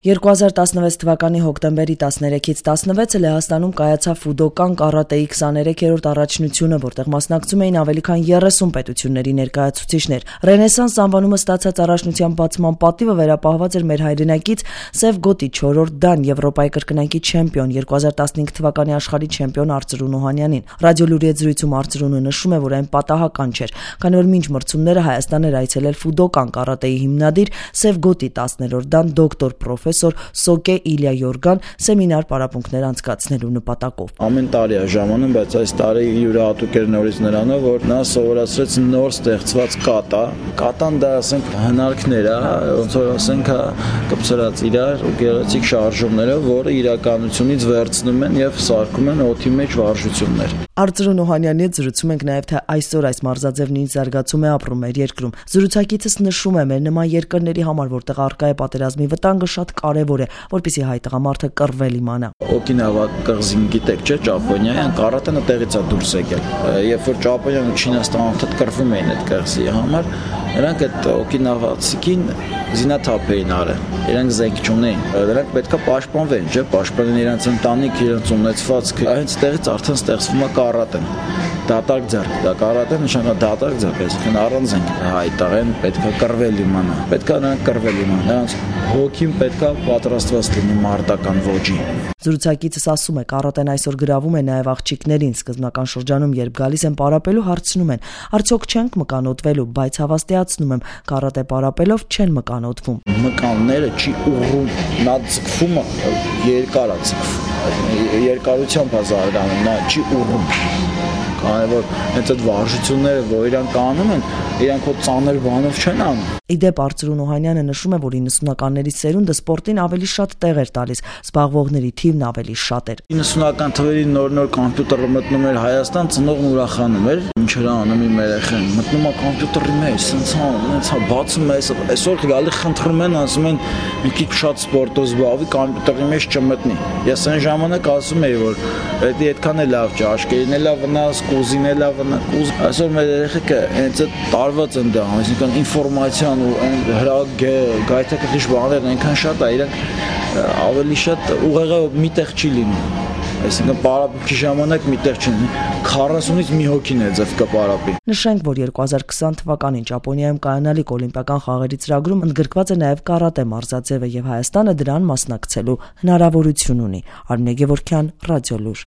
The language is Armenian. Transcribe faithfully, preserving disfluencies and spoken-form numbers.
երկու հազար տասնվեց թվականի հոկտեմբերի տասներեքից տասնվեցը Լեհաստանում կայացավ ֆուդոկան կարատեի քսաներեքերորդ առաջնությունը, որտեղ մասնակցում էին ավելի քան երեսուն պետությունների ներկայացուցիչներ։ Ռենեսանս անվանումը ստացած առաջնության բացման պատիվը վերապահված էր մեր հայրենակից Սև գոտի չորրորդ դան Եվրոպայի կրկնակի չեմպիոն երկու հազար տասնհինգ թվականի աշխարհի չեմպիոն Արծրուն Օհանյանին։ Ռադիոլուրի հետ զրույցում Արծրունը նշում է, որ այն պատահական չէր, քանի որ մինչ մրցումները Հայաստան էր այցելել ֆուդոկան կարատեի հիմնադիր Սև գոտի տասներորդ դան դոկտոր պրոֆեսոր Սոկե Իլիա Յորգան սեմինար պարապմունքներ անցկացնելու նպատակով։ Ամեն տարի է ժամանում, բայց այս տարի յուրահատուկ էր նորից նրանով, որ նա սովորացրեց նոր ստեղծված կատա։ Կատան դա ասենք հնարքներ է, ոնց որ ասենք կպցրած իրար ու գեղեցիկ շարժումներով, որը իրականությունից վերցնում են եւ սարքում են օդի մեջ վարժություններ։ Արծրուն Օհանյանի հետ զրուցում ենք նաև թե այսօր այս մարզաձևն ինչ զարգացում է ապրում մեր երկրում։ Զրուցակիցս նշում է, մեր նման երկրների համար, որտեղ առկա է պատերազմի վտանգը, շատ կարևոր է, որպեսզի հայ տղամարդը կռվել իմանա։ Օկինավա կղզին գիտեք, չէ՞, Ճապոնիայում կարատենը տեղից է դուրս եկել։ Երբ որ Ճապոնիան ու Չինաստանը անդադ կռվում էին այդ կղզի համար, նրանք այդ օկինավացիքին զինաթափ էին արել։ Իրանք զենք չունեին։ Նրանք պետքա պաշտպանվեն, չէ՞, պաշտպանեն իրենց ընտանիք, իրենց ունեցվածքը։ Այնց տեղից արդեն ստեղծվում է կարատեն։ Դատարկ ձեռք, դա կարատեն նշանակա դատարկ ձեռք, այսինքն առանց զենք հայտարեն պետքա կռվել իմանա։ Պետքա նրանք կռվել իմանան։ Նրանց հոգին պետքա պատրաստված լինի մարտական ոճի։ Զրուցակիցս ասում է, կարատեն այսօր գրավում է նաև աղջիկներին, սկզբնական շրջանում, երբ գալիս են պարապելու, հարցնում են, արդյոք չենք մկանոթվելու, բայց հավաստիացնում եմ, կարատե պարապելով չեն մկանոթվում։ Մկանները չի ուղղում, նա ձգվում է, երկար է ձգվում, երկարությամբ է զարգանում, նա չի ուղղում։ Քանի որ հենց այդ վարժությունները, որ իրանք անում են, իրանք հո ծանր բանով չեն անում։ Իդեպ Արծրուն Օհանյանը նշում է, որ իննսունականների սերունդը սպորտին ավելի շատ տեղ էր տալիս, զբաղվողների թիվն ավելի շատ էր։ իննսունական թվերին նոր-նոր կոմպյուտերը մտնում էր Հայաստան, ծնողն ուրախանում էր, ինչեր անում իմ երեխան, մտնում է կոմպյուտերի մեջ, սենց հենց հա բացում է, այսօր գալի խնդրում են, ասում են մի քիչ շատ սպորտով զբաղվի, կոմպյուտերի մեջ չմտնի։ Ես այն ժամանակ ասում էի, որ դա այդքան է լավ չէ, աշկերին է լավ վնաս, կուզին է լավ վնաս։ Այսօր մեր երեխեքը հենց այդ տարված են դա, այսինքն ինֆորմացիան ու այն գայթակղիչ բաներն այնքան շատ է, իրենք ավելի շատ ուղեղը մի տեղ չի լինում։ Այսինքն պարապի ժամանակ մի տեղ չի լինում, քառասունից մի հոգին է ձև կպարապի։ Նշենք, որ երկու հազար քսան թվականին Ճապոնիայում կայանալիք օլիմպիական խաղերի ծրագրում ընդգրկված է նաև կարատե մարզաձևը եւ Հայաստանը դրան մասնակցելու հնարավորություն ունի։ Արմինե Գևորգյան, Ռադիոլուր։